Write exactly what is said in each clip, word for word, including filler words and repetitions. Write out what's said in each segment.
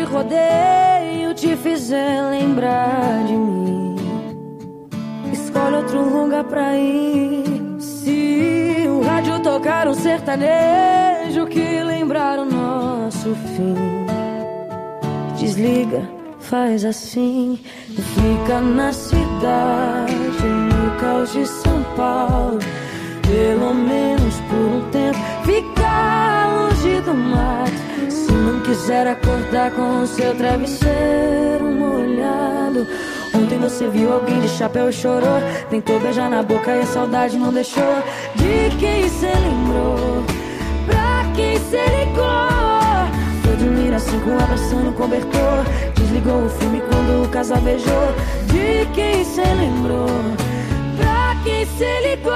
rodeio te fizer lembrar de mim, escolhe outro lugar pra ir. Se o rádio tocar um sertanejo que lembrar o nosso fim, desliga, faz assim. Fica na cidade, no caos de São Paulo, pelo menos por um tempo. Fica longe do mato. Se não quiser acordar com o seu travesseiro molhado. Ontem você viu alguém de chapéu e chorou, tentou beijar na boca e a saudade não deixou. De quem cê lembrou? Pra quem cê ligou? Foi dormir assim com abraçando o cobertor, desligou o filme quando o casal beijou. De quem cê lembrou? Pra quem cê ligou?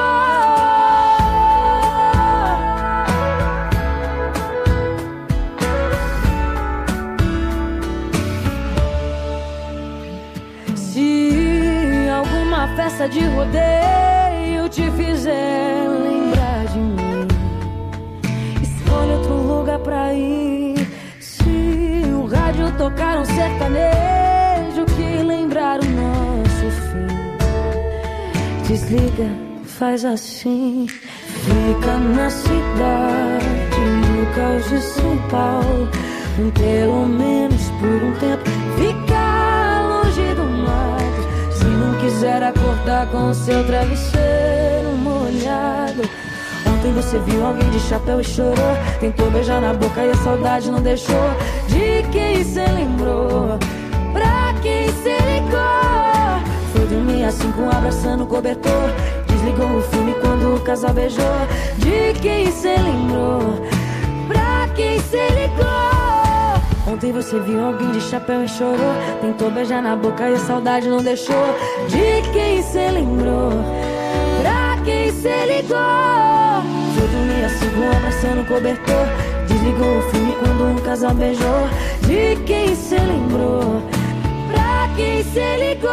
Se alguma festa de rodeio te fizer lembrar de mim, escolhe outro lugar pra ir. Se o rádio tocar um sertanejo que lembrar o nosso fim, desliga, faz assim. Fica na cidade, no caos de São Paulo, pelo menos por um tempo. Fica longe do mato. Se não quiser acordar com o seu travesseiro molhado. Ontem você viu alguém de chapéu e chorou, tentou beijar na boca e a saudade não deixou. De quem cê lembrou? Pra quem cê ligou? Foi dormir assim com abraçando o cobertor, desligou o filme quando o casal beijou. De quem cê lembrou? Pra quem cê ligou? Ontem você viu alguém de chapéu e chorou, tentou beijar na boca e a saudade não deixou. De quem cê lembrou? Pra quem cê ligou? Foi dormir assim com abraçando o cobertor, desligou o filme quando um casal beijou. De quem cê lembrou? Pra quem cê ligou?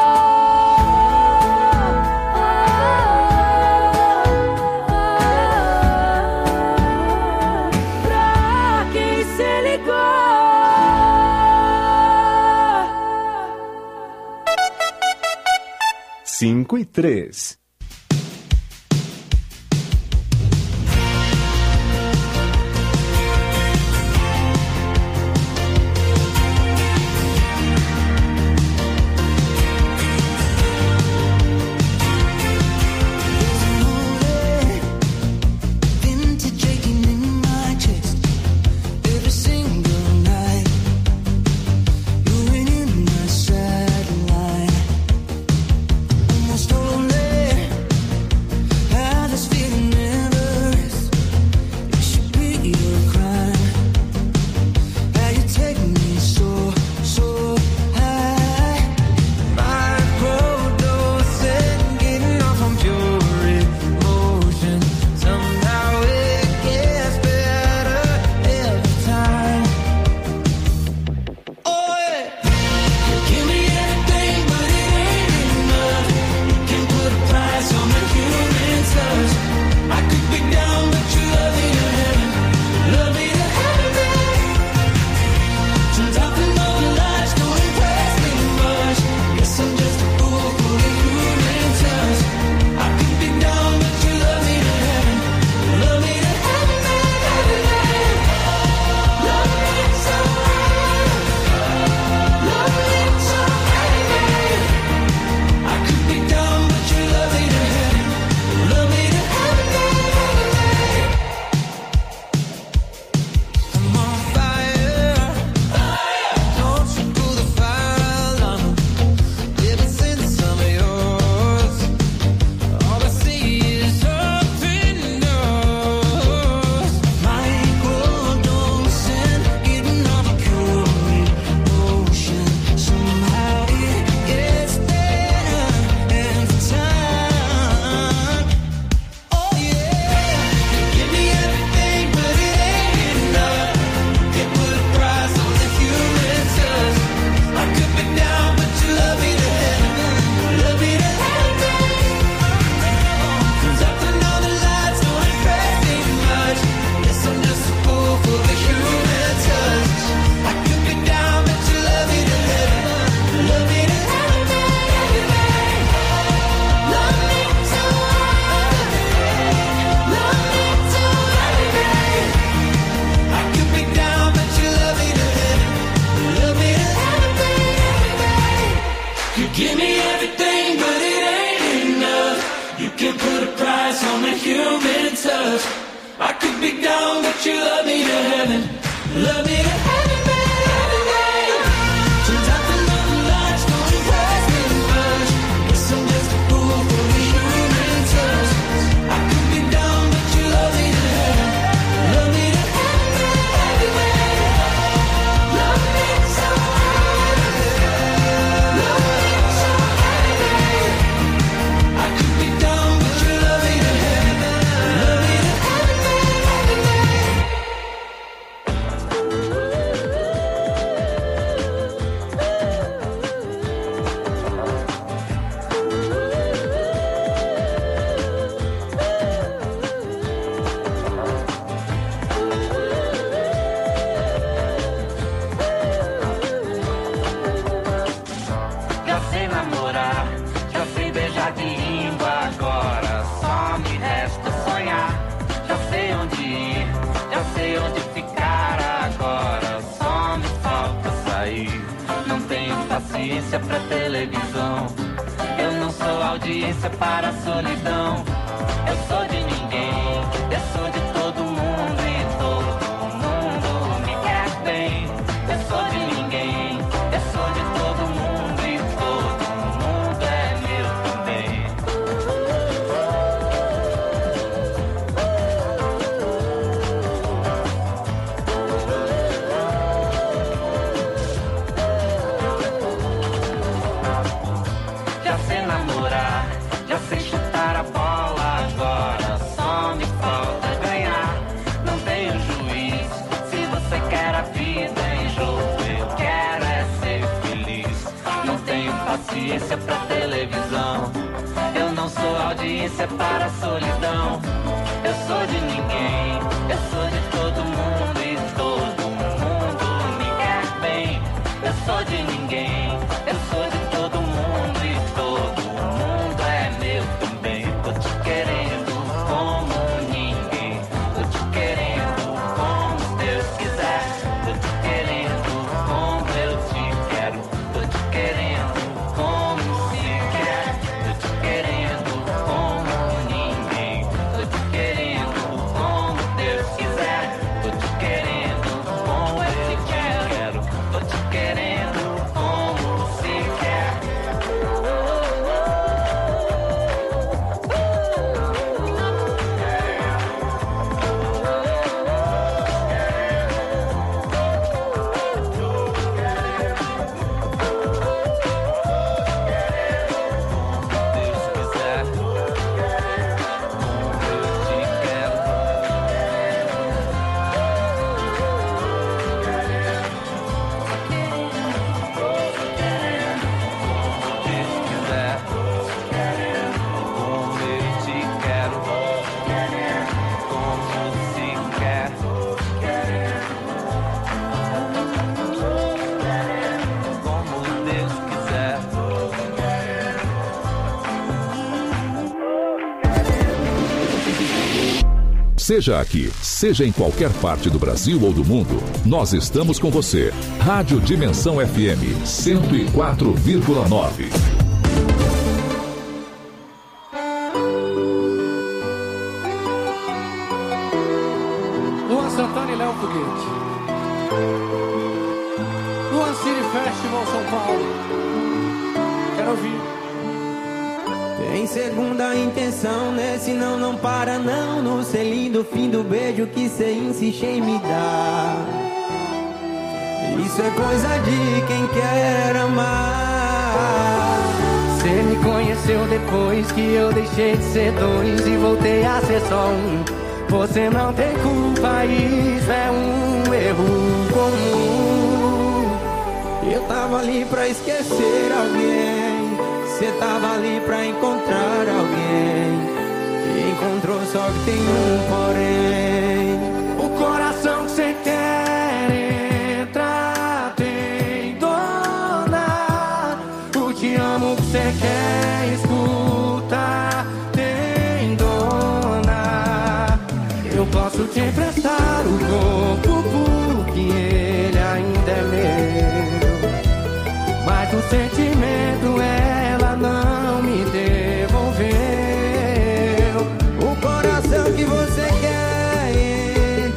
Pra quem cê ligou? Cinco e três. Almost all day down, but you love me to heaven. Love me to heaven, baby, heaven, baby. Sometimes the northern lights don't impress me much. Guess I'm just a fool for the human touch. I could be down, but you love me to heaven. Love me to heaven, baby, heaven, baby. Love me so heaven. Love me so heaven, baby. I could be down, but you love me to heaven. Love me to heaven, baby, heaven, baby. Já sei namorar, já sei beijar de língua, agora só me resta sonhar. Já sei onde ir, já sei onde ficar, agora só me falta sair. Não tenho paciência pra televisão, eu não sou audiência para a solidão. Eu sou de ninguém, eu sou de todo mundo e todo mundo me quer bem. Eu sou de ninguém, eu sou de todo mundo e todo mundo é meu também. Já sei namorar, já sei chutar a bola, agora só me falta ganhar. Não tenho juiz, se você quer a vida em jogo, eu quero é ser feliz. Não tenho paciência pra televisão, eu não sou audiência para a solidão. Eu sou de ninguém, eu sou de todo mundo e todo mundo me quer bem. Eu sou de ninguém, eu sou de todo mundo e todo mundo é meu também. Tô te querendo como ninguém, tô te querendo como Deus quiser. Tô te querendo como eu te quero, tô te querendo como se quer. Tô te querendo como ninguém, tô te querendo como Deus quiser. Tô te querendo como eu te quero, tô te querendo como se quer. Deus quiser, como eu te quero. Deus quiser, como eu te quero. Como se quer. Como Deus quiser. Seja aqui, seja em qualquer parte do Brasil ou do mundo, nós estamos com você. Rádio Dimensão F M cento e quatro vírgula nove. Luan Santana e Léo Foguete. Luan City Festival São Paulo. Quero ouvir. Tem segunda intenção, né? Senão não para não. No selinho do fim do beijo que cê insiste em me dar. Isso é coisa de quem quer amar. Cê me conheceu depois que eu deixei de ser dois e voltei a ser só um. Você não tem culpa, isso é um erro comum. Eu tava ali pra esquecer alguém, cê tava ali pra encontrar alguém. E encontrou, só que tem um porém. O coração que cê quer entrar tem dona. O te amo que cê quer escutar tem dona. Eu posso te emprestar o corpo porque ele ainda é meu, mas o sentimento ela não me devolveu. O coração que você quer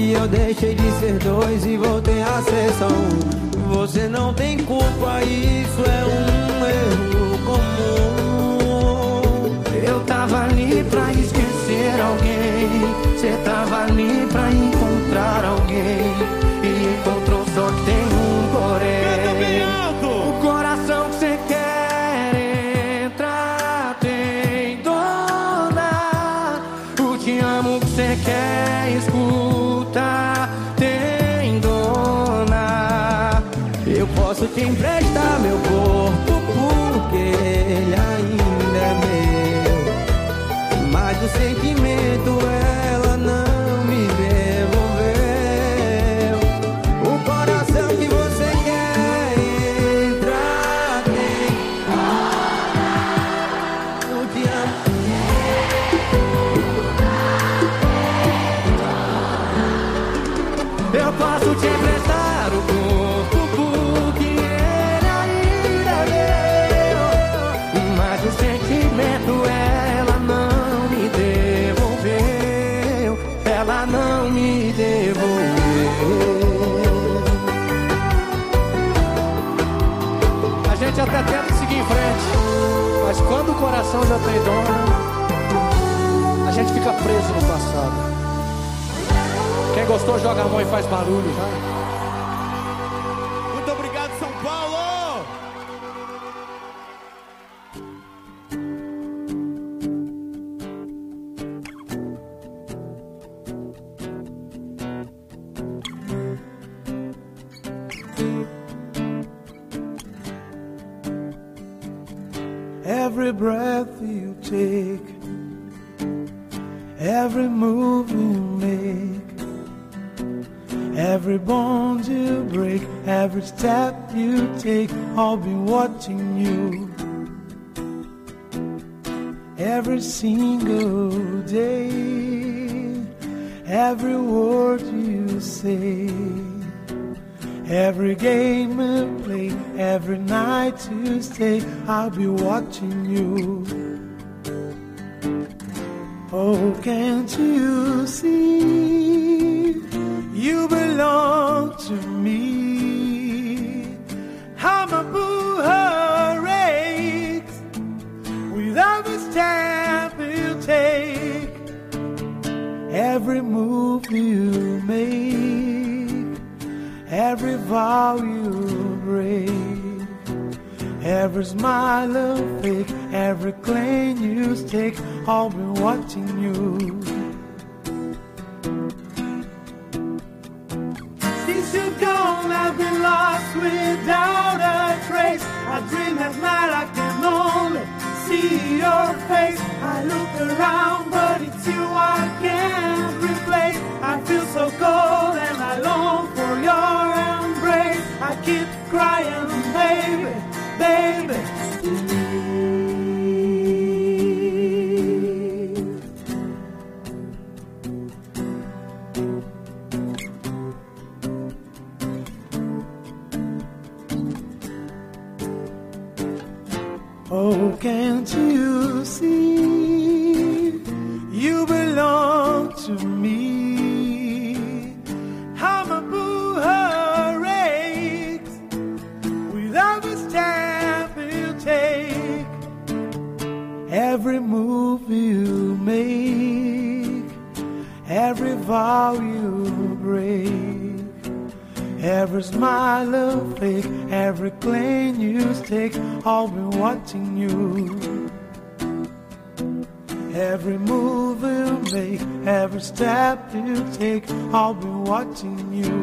que eu deixei de ser dois e voltei a ser só um. Você não tem culpa, isso é um erro comum. Eu tava ali pra esquecer alguém, cê tava ali pra encontrar alguém, e encontrou só que tem um porém. O coração que cê quer entrar tem dona. O te amo que cê quer escutar tem dona. Eu posso te emprestar meu corpo porque ele ainda é meu, mas o sentimento ela não me devolveu. O coração que você quer entrar tem. Eu te amo. Eu posso te emprestar o corpo porque ele ainda é meu, mas o sentimento ela não me devolveu. Ela não me devolveu. A gente até tenta seguir em frente, mas quando o coração já tem dona, a gente fica preso no passado. Quem gostou, joga a mão e faz barulho, tá? Muito obrigado, São Paulo! Every breath you take, every move you make, every bond you break, every step you take, I'll be watching you. Every single day, every word you say, every game you play, every night you stay, I'll be watching you. Oh, can't you see? You belong to me. I'm a boo race with every step you take, every move you make, every vow you break, every smile you fake, every claim you stake, I'll be watching you. Since you're gone, I've been lost without a trace. I dream at night, I can only see your face. I look around, but it's you I can't replace. I feel so cold and I long for your embrace. I keep crying, baby, baby. Oh, can't you see? You belong to me. I'm a boo race with every step you take, every move you make, every vow you break, every smile you fake, every claim you stake, I'll be watching you. Every move you make, every step you take, I'll be watching you.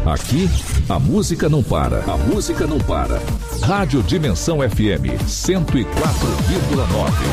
Aqui, a música não para. A música não para. Rádio Dimensão F M cento e quatro vírgula nove.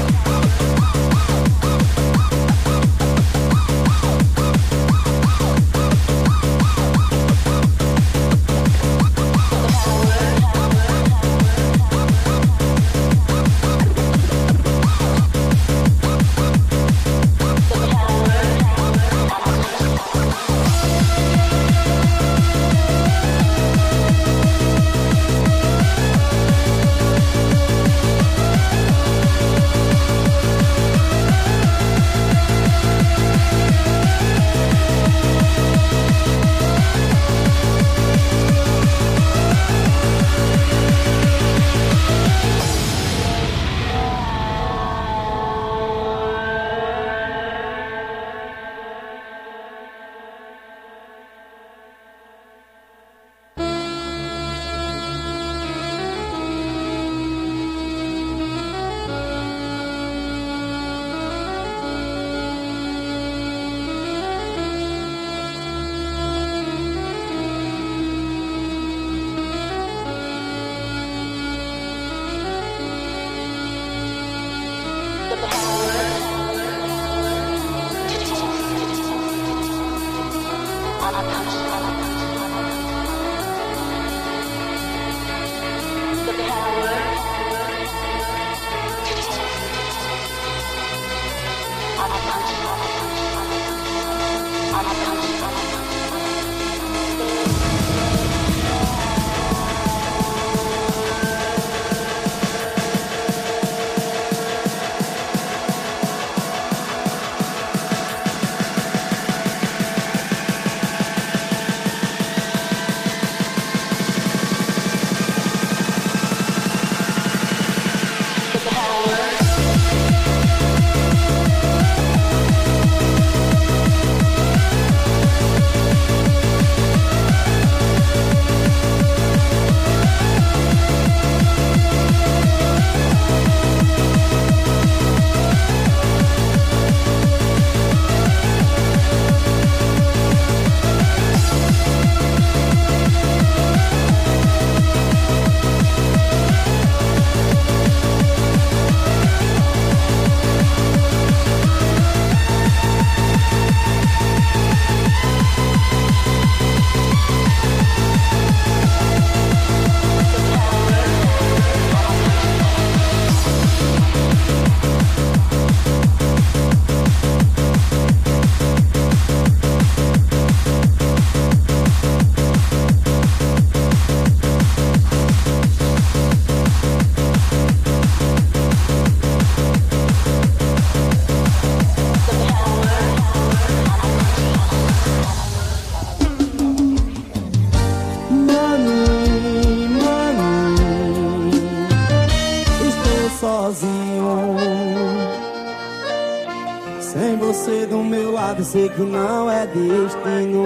Sei que não é destino.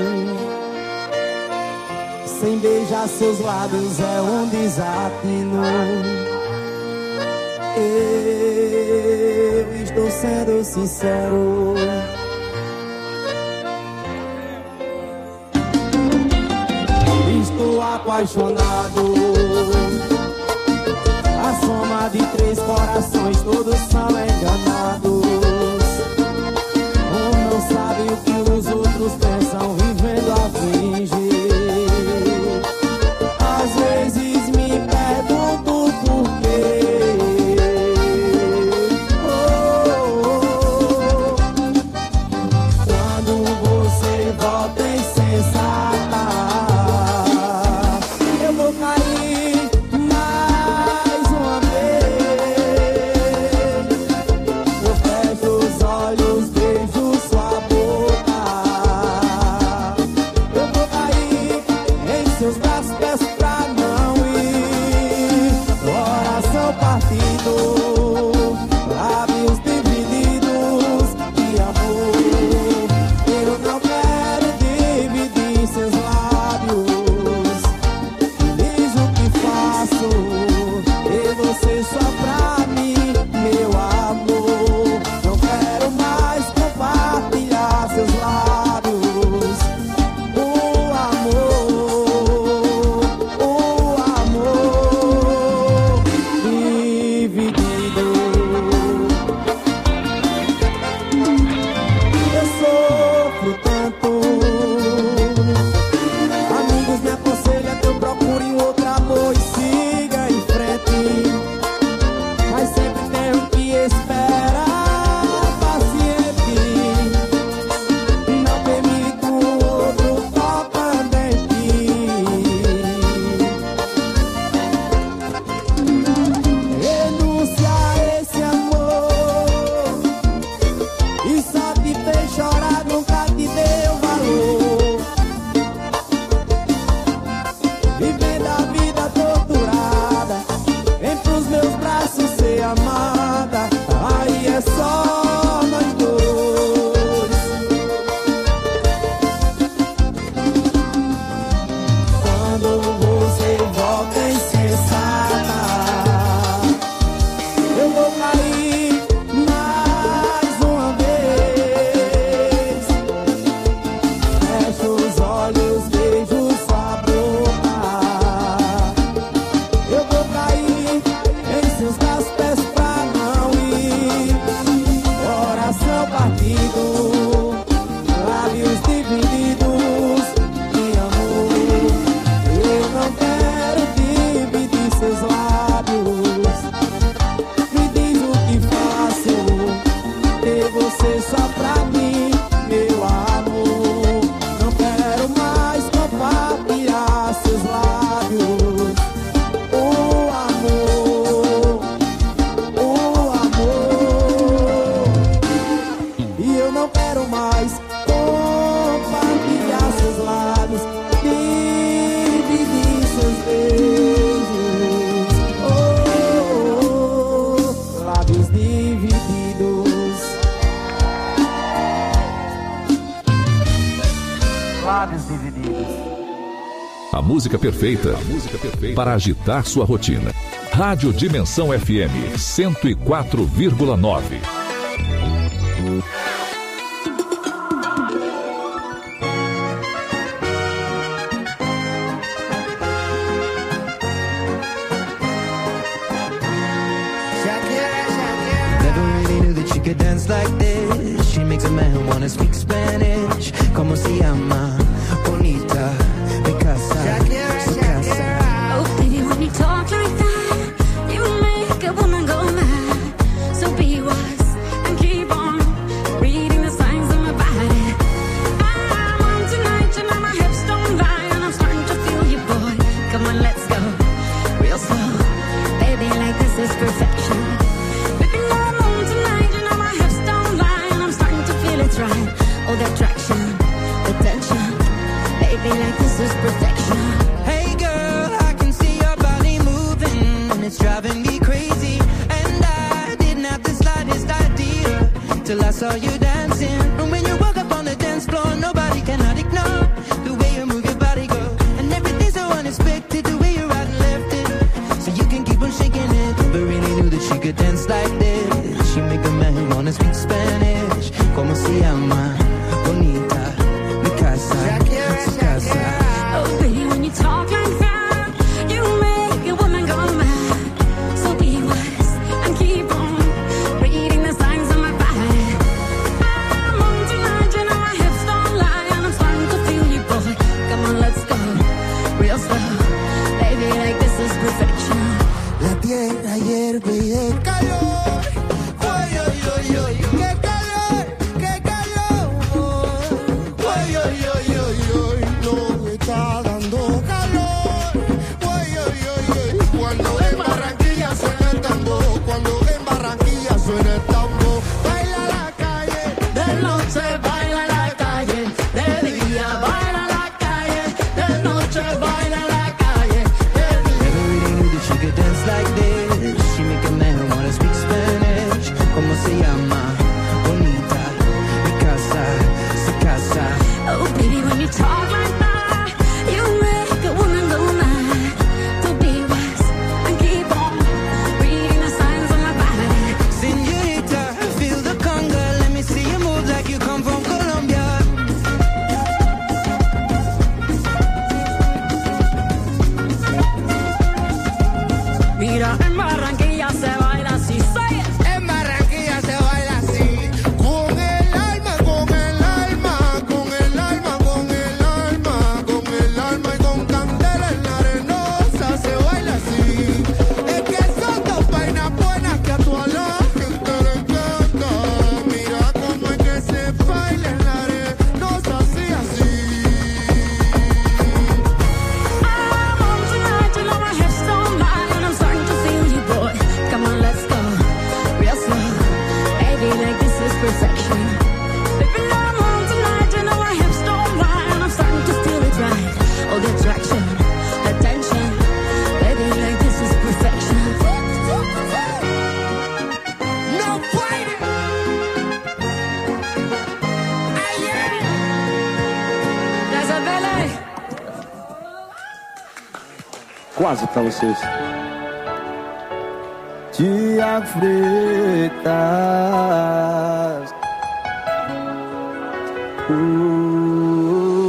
Sem beijar seus lábios é um desatino. Eu estou sendo sincero. Estou apaixonado. A soma de três corações, todos são enganados. Sabe o que os outros pensam, vivendo a fingir. Às vezes me pergunto por quê. Oh, oh, oh. Quando você volta insensata, eu vou cair mais uma vez. Eu fecho os olhos, beijo sua boca. lábios divididos. A música perfeita, a música perfeita para agitar sua rotina. Rádio Dimensão F M cento e quatro vírgula nove. Could dance like this. She makes a man wanna speak Spanish. Como se llama? Bonita, mi casa, su casa. Oh, baby, when you talk like that, you make a woman go mad. So be wise and keep on reading the signs of my body. I'm on tonight, you know my hips don't lie, and I'm starting to feel you, boy. Come on, let's go real slow. Baby, like this is perfection. It's right, oh the attraction, the tension, baby like this is perfection. Hey girl, I can see your body moving, and it's driving me crazy. And I didn't have the slightest idea till I saw you dancing. And when you walk up on the dance floor, nobody cannot ignore the way you move your body, girl. And everything's so unexpected, the way you right and left it, so you can keep on shaking it. Never really knew that she could dance like this. She make a man wanna speak Spanish. Como se llama? Bonita, mi casa, su casa. Oh baby, when you talk like that, you make a woman go mad. So be wise and keep on reading the signs of my body. I'm on tonight, you know my hips don't lie, and I'm starting to feel you, boy. Come on, let's go real slow. Baby, like this is perfection. La tierra hierve y el calor. Oy, oy, oy, oy, qué calor, qué calor. Oy, oy, oy, oy, oy, no está dando calor. Oy, oy, oy, oy, cuando en Barranquilla suena el tambor, cuando en Barranquilla suena el tambor. Baila la calle, de noche baila la calle, de día baila la calle, de noche baila la calle, de día. Never really knew that she could dance like this. She make a man wanna speak Spanish. Como se llama? Bonita, mi casa, su casa. Oh baby, when you talk like that, you make a woman go mad. So be wise and keep on reading the signs of my body. Señorita, feel the conga. Let me see you move like you come from Colombia. Mira, en Barranquilla se baila así, say it. En Barranquilla se baila así, con el alma, con el alma, con el alma, con el alma, con el alma y con candela en la arenosa se baila así. Es que son dos vainas buenas que a toda la gente le encanta. Mira cómo es que se baila en la arenosa así, así. I'm on tonight, you know my hips don't lie, and I'm starting to feel you, boy. Come on, let's go real slow. Baby, like this is perfection. Baby, I'm on tonight, you know my hips don't lie, and I'm starting to feel it right. Oh, the attraction, the tension. Baby, like this is perfection. No fighting. Ay, yeah. There's a belly. Quase pra vocês. Tiago Freitas. Uh,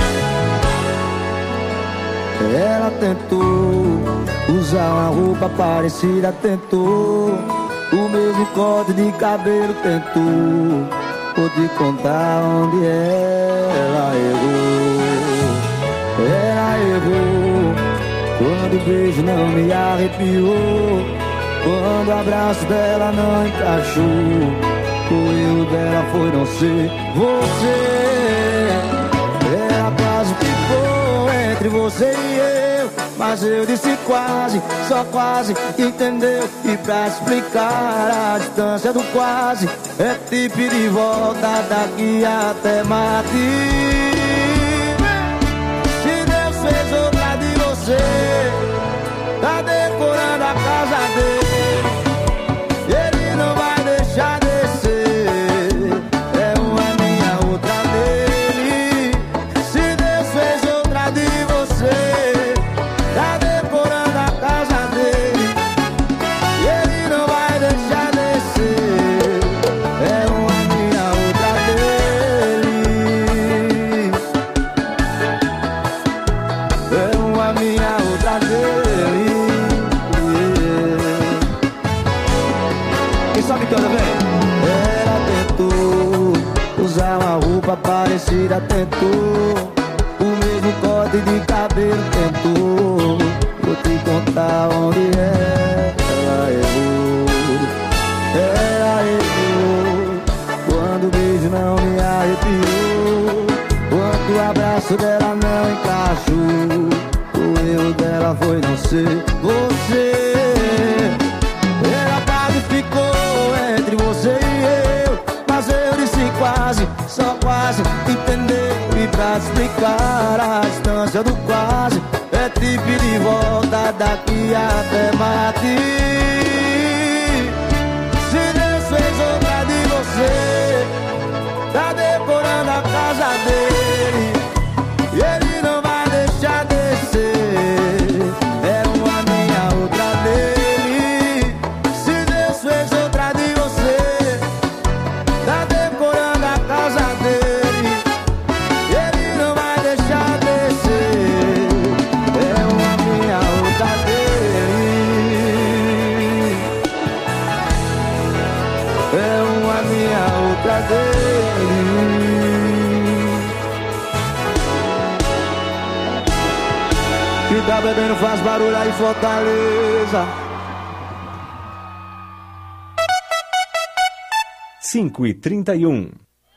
ela tentou usar uma roupa parecida, tentou o mesmo corte de cabelo, tentou. Vou te contar onde ela errou. Ela errou quando o beijo não me arrepiou, quando o abraço dela não encaixou. O erro dela foi não ser você. Ela quase ficou entre você e eu, mas eu disse quase, só quase, entendeu? E pra explicar a distância do quase, é tipo de volta daqui até Marte. Se Deus fez outra de você, tá decorando a casa dele, ele não vai deixar descer. É uma minha, outra dele. Se parecida tentou, o mesmo corte de cabelo tentou. Vou te contar onde ela errou. Ela errou quando o beijo não me arrepiou, quando o abraço dela não encaixou. O erro dela foi não ser você. Ela quase ficou entre você e eu, mas eu disse quase, só quase, entendeu? E pra te explicar a distância do quase, é te pedir volta daqui até Mati. Se Deus fez outra de você, tá decorando a casa dele, e ele não vai deixar descer. É uma minha, outra dele. Se Deus fez outra de você, tá decorando a casa dele, e ele não vai deixar descer. É uma minha, outra dele. É uma minha, outra dele. Que tá bebendo faz barulho aí, Fortaleza. cinco e trinta e um.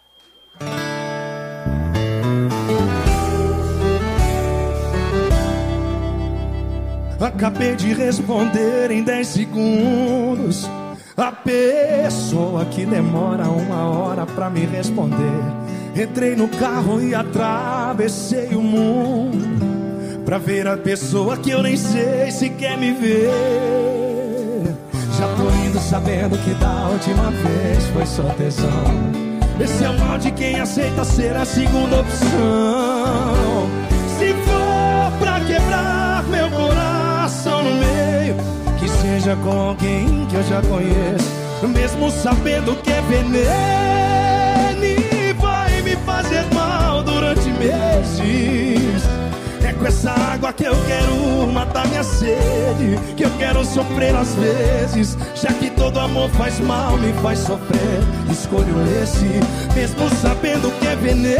Acabei de responder em dez segundos. A pessoa que demora uma hora pra me responder. Entrei no carro e atravessei o mundo pra ver a pessoa que eu nem sei se quer me ver. Já tô indo sabendo que da última vez foi só tesão. Esse é o mal de quem aceita ser a segunda opção. Se for pra quebrar meu coração no meio, que seja com alguém que eu já conheço, mesmo sabendo que é veneno e vai me fazer mal durante meses. É com essa água que eu quero matar minha sede, que eu quero sofrer às vezes, já que todo amor faz mal, me faz sofrer. Escolho esse, mesmo sabendo que é veneno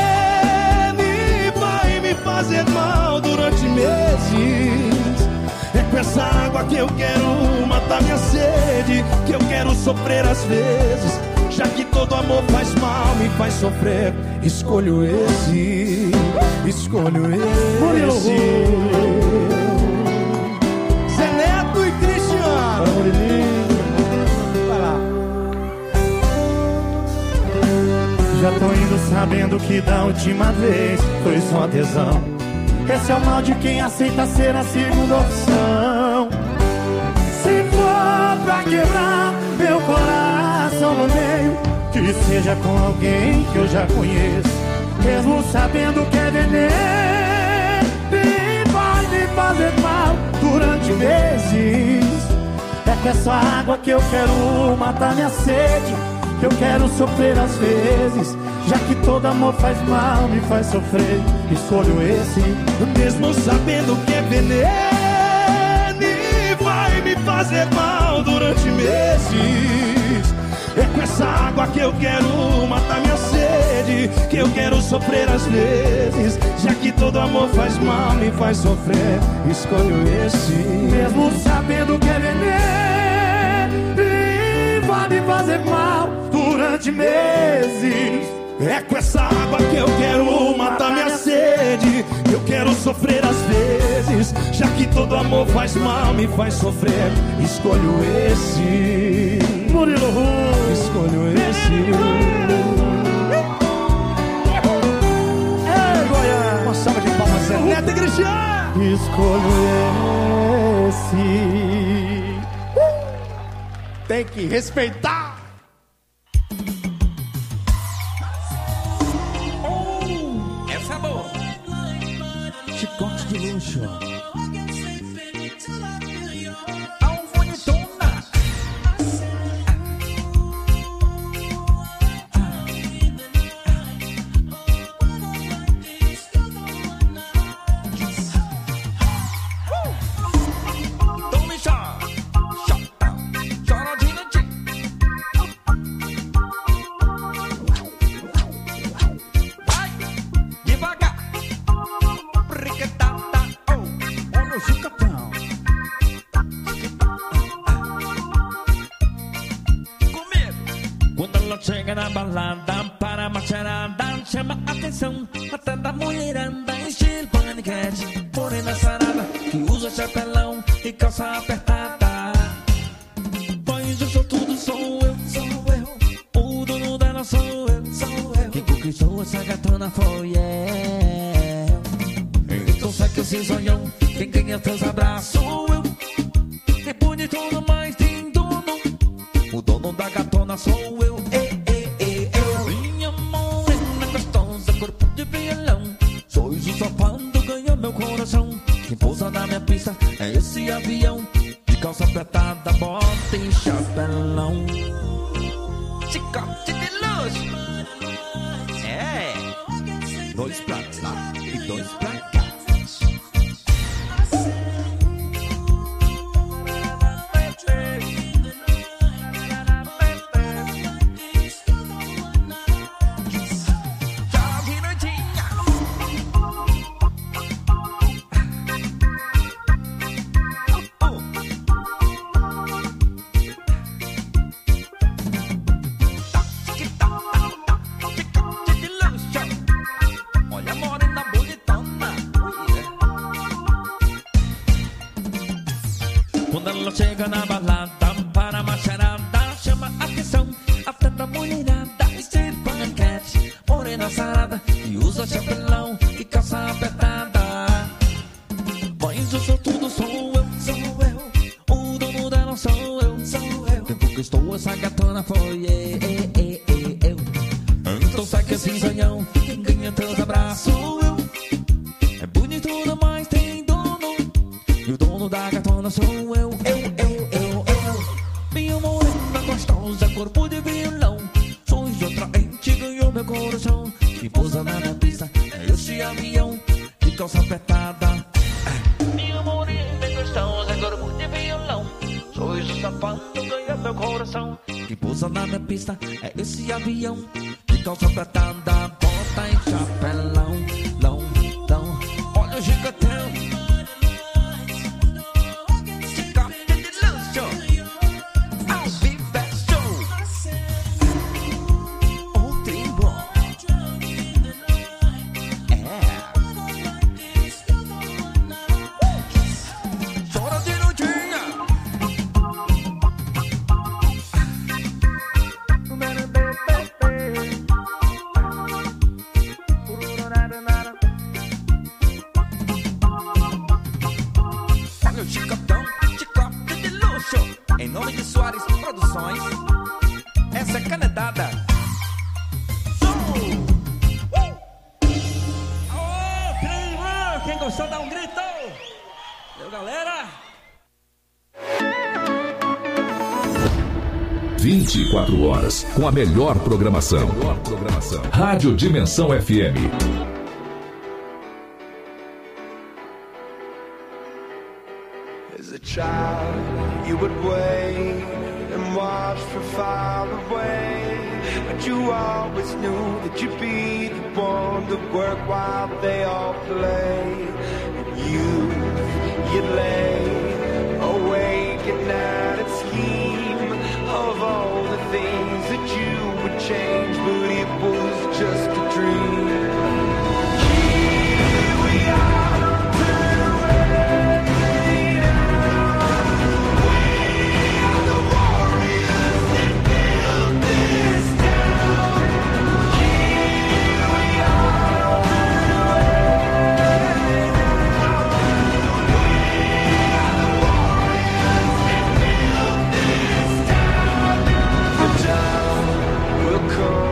e vai me fazer mal durante meses. É com essa água que eu quero matar minha sede, que eu quero sofrer às vezes, já que todo amor faz mal, me faz sofrer. Escolho esse, escolho esse. Zé Neto e Cristiano. Vai lá. Já tô indo sabendo que da última vez foi só tesão. Esse é o mal de quem aceita ser a segunda opção. Se for pra quebrar meu coração no meio, que seja com alguém que eu já conheço, mesmo sabendo que é veneno e vai me fazer mal durante meses. É com essa água que eu quero matar minha sede, que eu quero sofrer às vezes, já que todo amor faz mal, me faz sofrer. Escolho esse, mesmo sabendo que é veneno e vai me fazer mal durante meses. É com essa água que eu quero matar minha sede, que eu quero sofrer às vezes, já que todo amor faz mal, me faz sofrer. Escolho esse, mesmo sabendo que é veneno e vai me fazer mal durante meses. É com essa água que eu quero matar minha sede, que eu quero sofrer às vezes, já que todo amor faz mal, me faz sofrer. Escolho esse, Murilo Ru, escolho esse. Ei, Goiás, uma salva de palmas, Zé Neto e Cristiano. Escolho esse. Tem que respeitar. Chicote de luxo. Alvonitona. Tony Shaw. Chorodinha. atenção até da mulherada, estilo paniquete, morena sarada, que usa chapelão e calça apertada. Pois eu sou tudo, sou eu, sou eu. O dono dela sou eu, sou eu. Quem conquistou essa gatona foi eu. Então sai que esse sonhão, quem ganha teus abraços sou eu. Quem bonito no mais tem dono, o dono da gatona sou eu. Ei, ei, ei, eu. Minha morena gostosa, corpo de violão. Sois o safado, ganha meu coração. Quem pousa na minha pista é esse avião. De calça apertada, bota e chapelão. Chicote de luz. É. Dois pra lá e dois pra cá. Quando ela chega na balada, para a macharada, chama a atenção até da mulherada, estilo paniquete, morena sarada, que usa chapelão e calça apertada. Pois eu sou tudo, sou eu, sou eu. O dono dela sou eu, sou eu. Quem conquistou essa gatona foi eu, eu. Então sai que esse sonhão, quem ganha teus abraços sou eu. É bonito demais, tem dono, e o dono da gatona sou eu, eu, eu, eu, eu. Minha morena gostosa, corpo de violão. Sois atraente, ganhou meu coração. Quem pousa na minha pista é esse avião de calça apertada. Minha morena gostosa, corpo de violão. Sois o safado, ganhou meu coração. Quem pousa na minha pista é esse avião de calça apertada. Bota em chapelão, lão, lão. Olha o gigantão. Em nome de Soares Produções, essa é canetada. Aô, quem gostou dá um grito. Valeu, galera. vinte e quatro horas com a melhor programação. Melhor programação. Rádio Dimensão F M. As a child, you would wait and watch from far away, but you always knew that you'd be the one to work while they all play. And you, you'd lay awake at night and scheme of all the things that you would change, but it was just a dream. Here we are. Come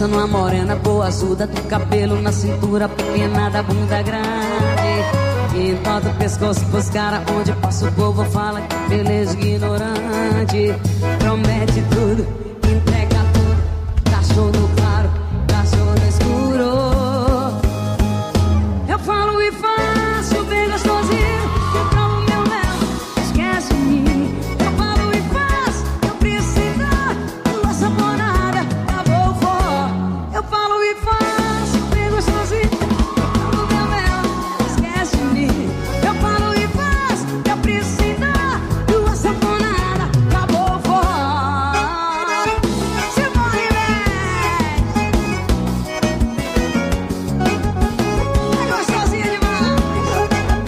Pensa numa morena boa, azulda do cabelo na cintura, pequena da bunda grande. E entorta o pescoço pros caras, onde passa o povo fala que beleza ignorante. Promete tudo, entrega tudo, cachorro no claro, cachorro no escuro. Eu falo e faço bem gostosinho, eu provo meu mel, esquece de mim. Eu falo e faço, eu preciso tua saponada, acabou o forró. Eu falo e faço bem gostosinho, eu provo meu mel, esquece de mim. Eu falo e faço, eu preciso tua saponada, acabou o forró. Se morre bem, é gostosinha demais.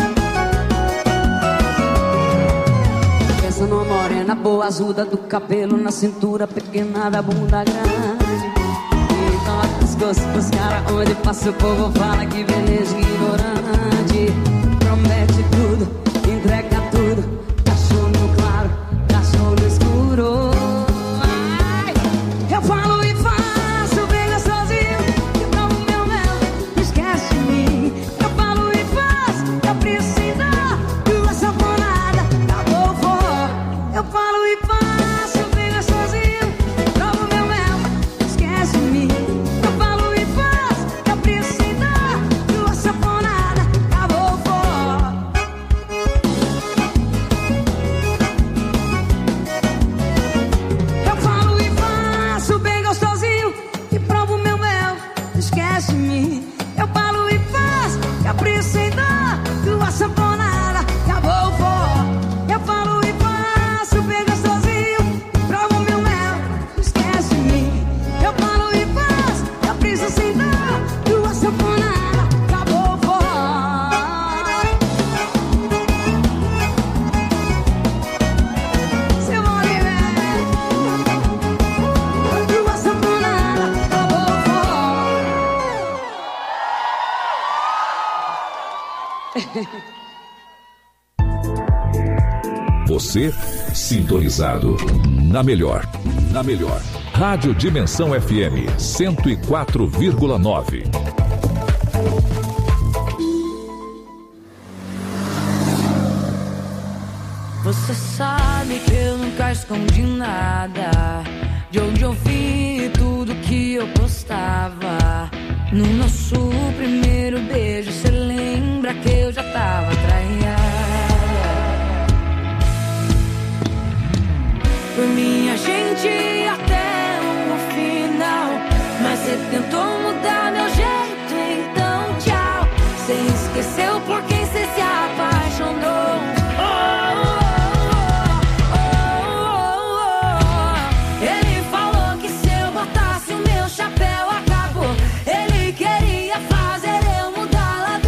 Pensa numa morena boa, azulda do cabelo na cintura, pequena da bunda grande. Então a pescoço pros caras, onde passa o povo fala que beleza ignorante. Promete tudo, entrega tudo, cachorro no claro, cachorro no escuro. Ai, eu falo e faço bem gostosinho, que provo meu mel, não esquece de mim. Eu falo e faço, eu preciso tua saponada, acabou o forró. Eu falo e faço bem gostosinho, provo meu mel, não esquece de mim. Eu falo e faço, eu preciso tua saponada, acabou o forró. Eu falo e faço bem gostosinho, que provo meu mel, não esquece de mim. Eu falo e faço, eu preciso tua saponada, acabou o forró. Eu falo e faço bem gostosinho, provo meu mel, não esquece de mim. Eu falo e faço, eu preciso tua saponada, acabou o forró. Se morre bem, tua saponada, acabou o forró. Você sintonizado na melhor, na melhor. Rádio Dimensão F M cento e quatro vírgula nove. Você sabe que eu nunca escondi nada, de onde eu vi tudo que eu postava. No nosso primeiro beijo, cê lembra que eu já tava traída. Por mim a gente ia até o final, mas cê tentou mudar meu jeito, então tchau. Cê esqueceu por quem cê se apaixonou. Oh, oh, oh, oh. Ele falou que se eu botasse o meu chapéu acabou. Ele queria fazer eu mudar lá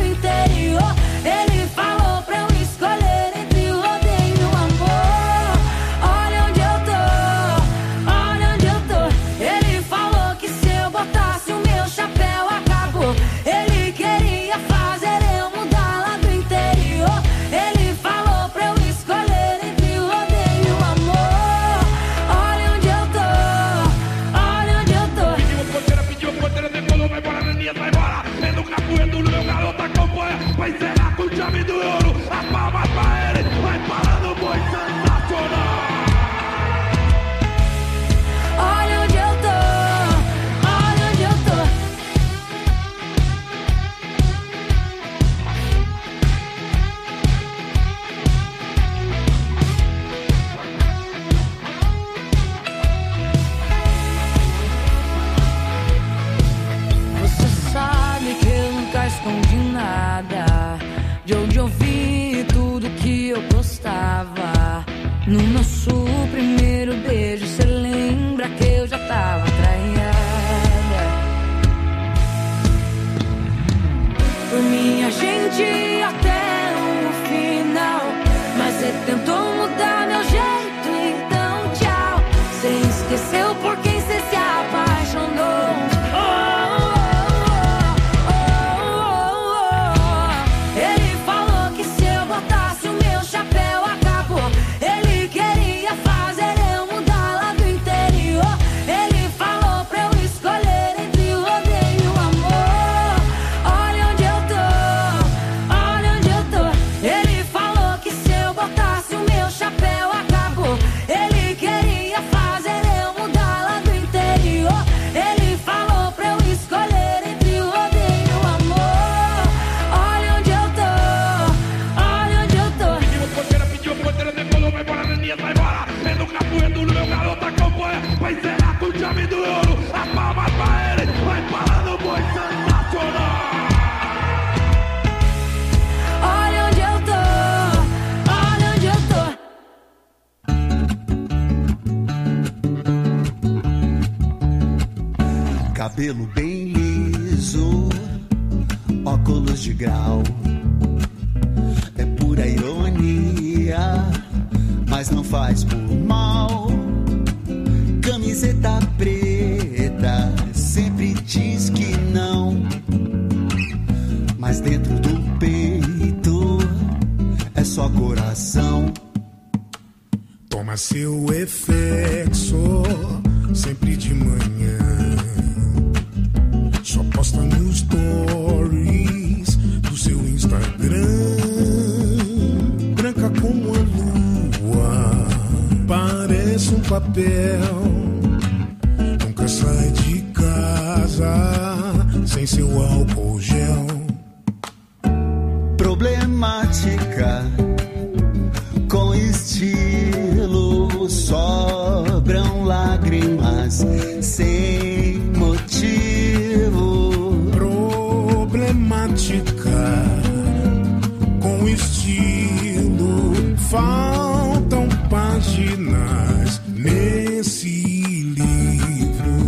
cabelo bem liso, óculos de grau. É pura ironia, mas não faz por mal. Camiseta preta, sempre diz que não, mas dentro do peito é só coração. Toma seu efexo sempre de manhã, só posta nos stories do seu Instagram. Branca como a lua, parece um papel. Nunca sai de casa sem seu álcool gel. Problemática, com estilo, sobram lágrimas sem motivo. Problemática, com estilo, faltam páginas nesse livro.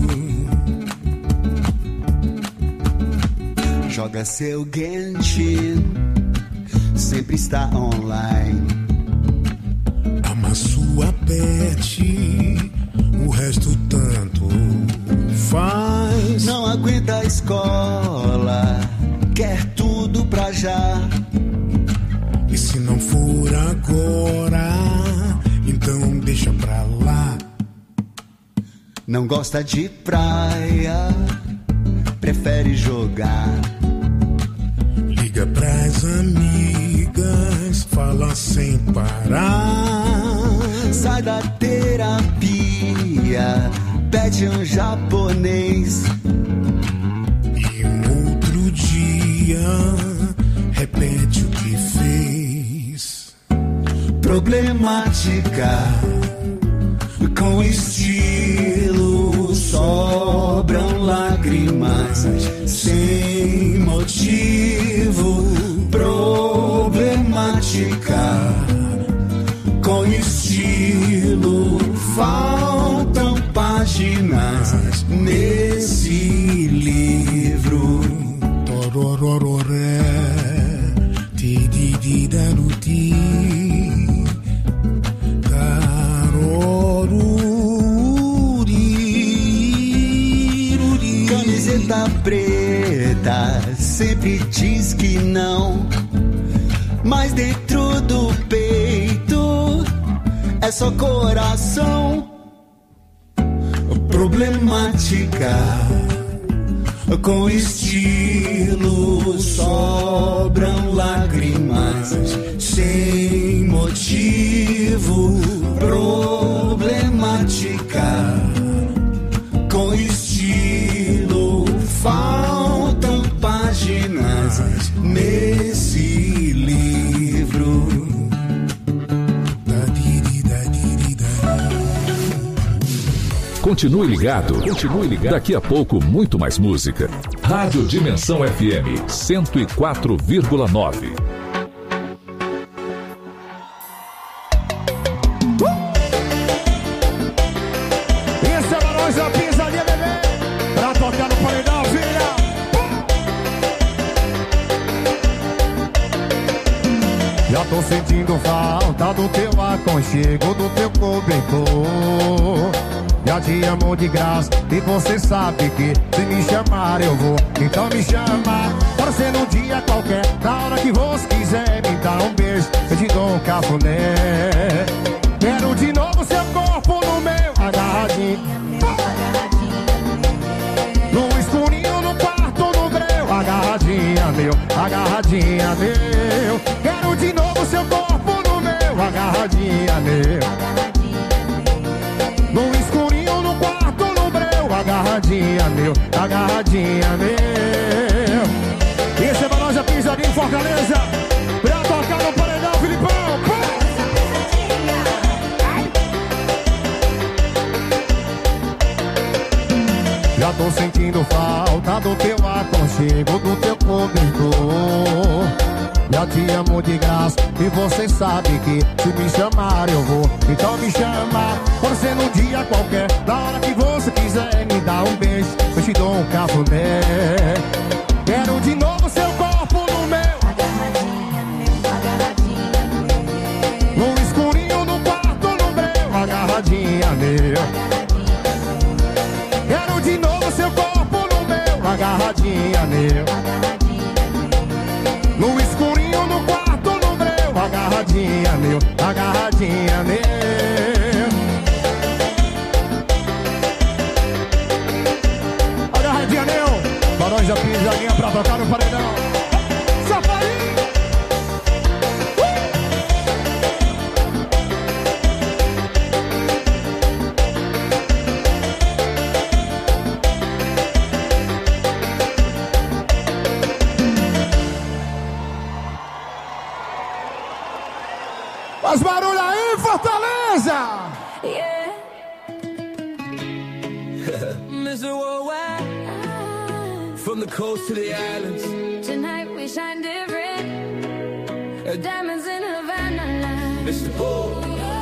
Joga seu Genshin, sempre está online. Ama sua pet, o resto tanto faz. Não aguenta a escola, quer tudo pra já. E se não for agora, então deixa pra lá. Não gosta de praia, prefere jogar. Liga pras amigas, fala sem parar. Sai da terapia, pede um japonês. E um outro dia, repete o que fez. Problemática, com estilo, sobram lágrimas sem motivo. Problemática, com estilo, faltam páginas nesse livro. Tororororé, tidididaruti, taroruri. Camiseta preta, sempre diz que não, mas dentro do peito é só coração. Problemática, com estilo, sobram lágrimas sem motivo. Problemática, com estilo, faltam páginas nesse livro. Continue ligado, continue ligado. Daqui a pouco, muito mais música. Rádio Dimensão F M cento e quatro vírgula nove. Esse é Barões da Pisadinha, bebê, pra tocar no paredão, filha. Já tô sentindo falta do teu aconchego, do teu cobertor. Já te amo de graça e você sabe que se me chamar eu vou. Então me chama, pode ser num dia qualquer, na hora que você quiser me dar um beijo, eu te dou um cafuné. Quero de novo seu corpo no meu, agarradinho, no escurinho, no quarto, no breu, agarradinha meu, agarradinha meu. Quero de novo seu corpo no meu, agarradinha meu, no escurinho, no quarto, no breu, agarradinha meu, agarradinha meu. Esse é Barões da Pisadinha em Fortaleza, pra tocar no paredão, Filipão. Pô! Já tô sentindo falta do teu aconchego, do teu cobertor. Já te amo de graça e você sabe que se me chamar eu vou. Então me chama, pode ser num dia qualquer, na hora que você quiser quiser me dar um beijo, eu te dou um cafuné. Quero de novo seu corpo no meu. Agarradinha, meu, agarradinha, meu. No escurinho no quarto no meu. Agarradinha, meu. Quero de novo seu corpo no meu. Agarradinha, meu. No escurinho no quarto no meu. Agarradinha, meu. Agarradinha, meu. Agarradinha, meu. Laranja pisadinha pra tocar no paredão. Safari. Faz barulho aí, Fortaleza! Yeah. Mister Worldwide, from the coast to the islands. Tonight we shine different. Diamonds in Havana line. Mister Bull,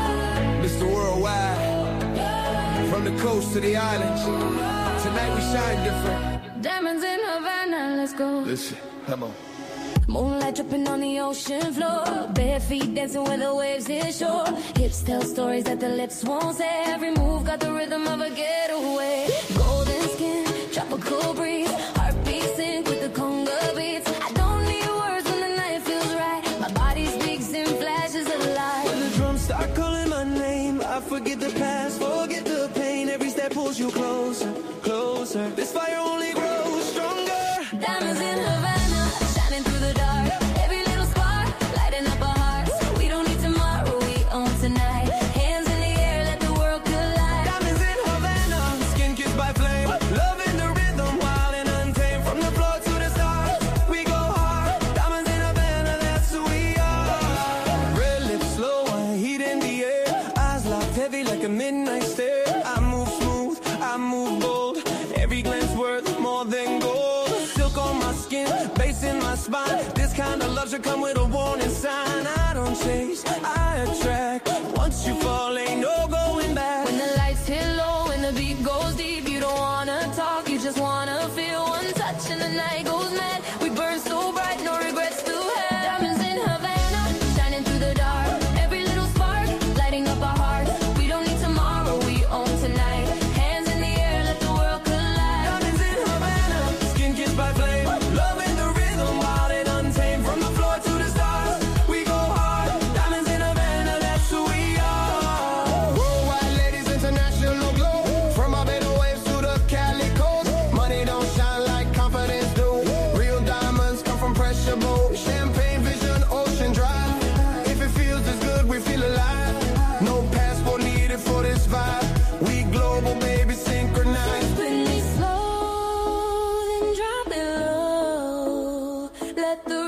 Mister Worldwide, from the coast to the islands. Tonight we shine different. Diamonds in Havana, let's go. Listen, come on. Moonlight dripping on the ocean floor. Bare feet dancing where the waves hit shore. Hips tell stories that the lips won't say. Every move got the rhythm of a getaway. Golden skin, tropical breeze. Heartbeat sync with the conga beats. I don't need words when the night feels right. My body speaks in flashes of light. When the drums start calling my name, I forget the past, forget the pain. Every step pulls you closer, closer. This fire only grows stronger. Diamonds in Havana, shining through the dark. Every little spark, lighting up our hearts. We don't need tomorrow, we own tonight. Hands in the air, let the world collide. Diamonds in Havana, skin kissed by flame. Love in the rhythm, wild and untamed. From the floor to the stars, we go hard. Diamonds in Havana, that's who we are. Red lips, slow and heat in the air. Eyes locked heavy like a midnight stare. I move smooth, I move bold. Every glance worth more than gold. Silk on my skin, bass in my spine. This kind of love should come with a warning sign. I don't chase, I attract. Once you fall, ain't no going back. When the lights hit low and the beat goes deep, you don't wanna talk, you just wanna feel one touch and the night goes mad. We burn so bright, no regrets to have. Diamonds in Havana, shining through the dark. Every little spark, lighting up our hearts. We don't need tomorrow, we own tonight. Hands in the air, let the world collide. Diamonds in Havana, skin kissed by flame. Love in the rhythm, wild and untamed. From the floor to the stars, we go hard. Diamonds in Havana, that's who we are. Worldwide ladies, international glow. From our Barbados waves to the Cali coast. Money don't shine like confidence do. Real diamonds come from pressure boat. Champagne vision, ocean drive. If it feels as good, we feel alive. No passport needed for this vibe. We global, baby, synchronized. Spin me slow, then drop it low. Let the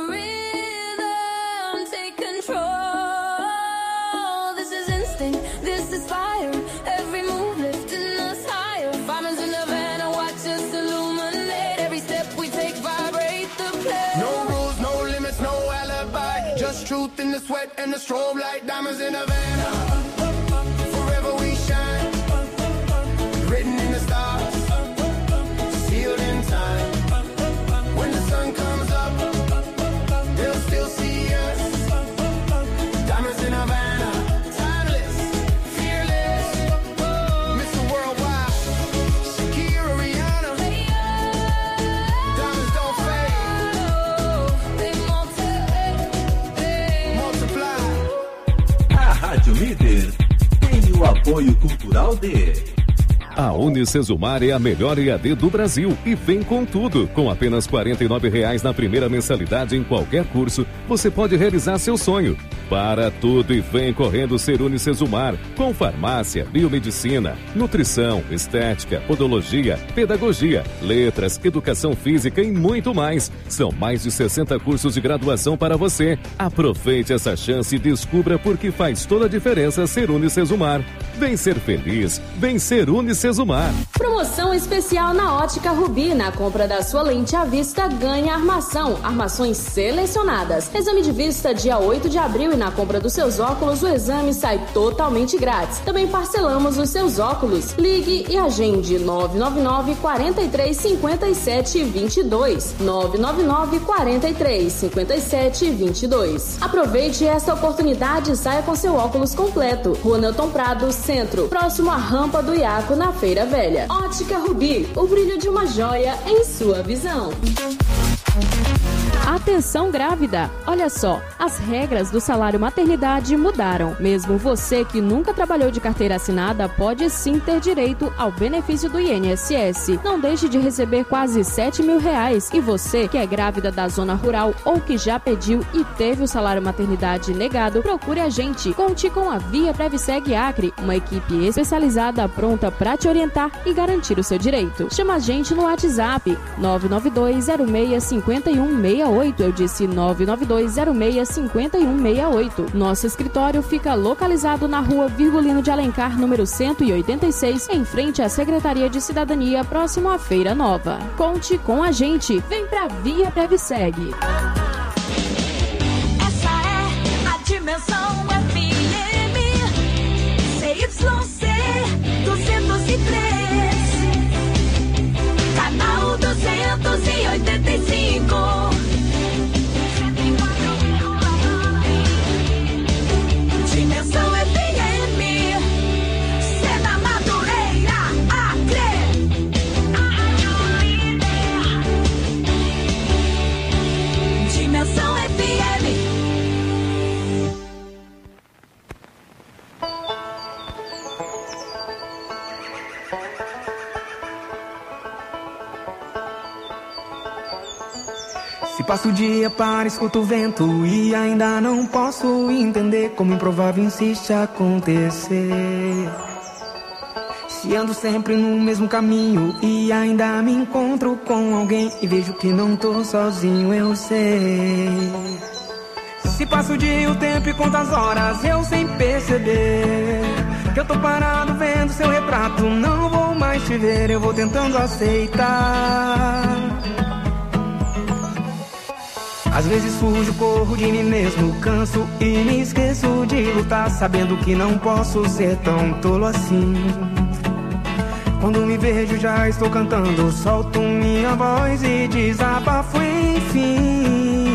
rhythm take control. This is instinct, this is fire. Every move lifting us higher. Diamonds in Havana, watch us illuminate. Every step we take, vibrate the place. No rules, no limits, no alibi. Just truth in the sweat and the strobe light. Diamonds in Havana. Forever we shine. Written in the stars. Sealed in time. When the sun comes up, they'll still see us. Diamonds in Havana. Timeless, fearless. Mister Worldwide. Shakira, Rihanna. Diamonds don't fade. They multiply. Multiply. A Rádio Líder tem o apoio cultural de... A Unicesumar é a melhor E A D do Brasil e vem com tudo. Com apenas quarenta e nove reais na primeira mensalidade em qualquer curso, você pode realizar seu sonho. Para tudo e vem correndo ser Unicesumar, com farmácia, biomedicina, nutrição, estética, podologia, pedagogia, letras, educação física e muito mais. São mais de sessenta cursos de graduação para você. Aproveite essa chance e descubra por que faz toda a diferença ser Unicesumar. Vem ser feliz, vem ser Unicesumar. Promoção especial na Ótica Rubi. Na compra da sua lente à vista, ganha armação. Armações selecionadas. Exame de vista dia oito de abril e na compra dos seus óculos, o exame sai totalmente grátis. Também parcelamos os seus óculos. Ligue e agende nove nove nove, quatro três cinco sete, dois dois. nove nove nove, quatro três cinco sete, dois dois. Aproveite esta oportunidade e saia com seu óculos completo. Rua Nelton Prado, Centro, próximo à rampa do Iaco, na Feira Velha. Ótica Rubi, o brilho de uma joia em sua visão. Atenção grávida! Olha só, as regras do salário maternidade mudaram. Mesmo você que nunca trabalhou de carteira assinada pode sim ter direito ao benefício do I N S S. Não deixe de receber quase sete mil reais. E você que é grávida da zona rural ou que já pediu e teve o salário maternidade negado, procure a gente. Conte com a Via Previseg Acre, uma equipe especializada pronta para te orientar e garantir o seu direito. Chama a gente no WhatsApp nove nove dois zero seis cinco um seis oito. Eu disse nove nove dois zero seis cinco um seis oito. Nosso escritório fica localizado na Rua Virgulino de Alencar, número cento e oitenta e seis, em frente à Secretaria de Cidadania, próximo à Feira Nova. Conte com a gente. Vem pra Via Previseg. Essa é a Dimensão F M C Y C duzentos e três, canal duzentos e oitenta e cinco. Dimensão F M, Seda Madureira, Acre. Dimensão F M. Se passo o dia para escuto o vento e ainda não posso entender como improvável insiste acontecer. Se ando sempre no mesmo caminho e ainda me encontro com alguém e vejo que não tô sozinho, eu sei. Se passo o dia, o tempo e quantas horas eu sem perceber que eu tô parado vendo seu retrato, não vou mais te ver, eu vou tentando aceitar. Às vezes fujo, corro de mim mesmo, canso e me esqueço de lutar, sabendo que não posso ser tão tolo assim. Quando me vejo já estou cantando, solto minha voz e desabafo enfim.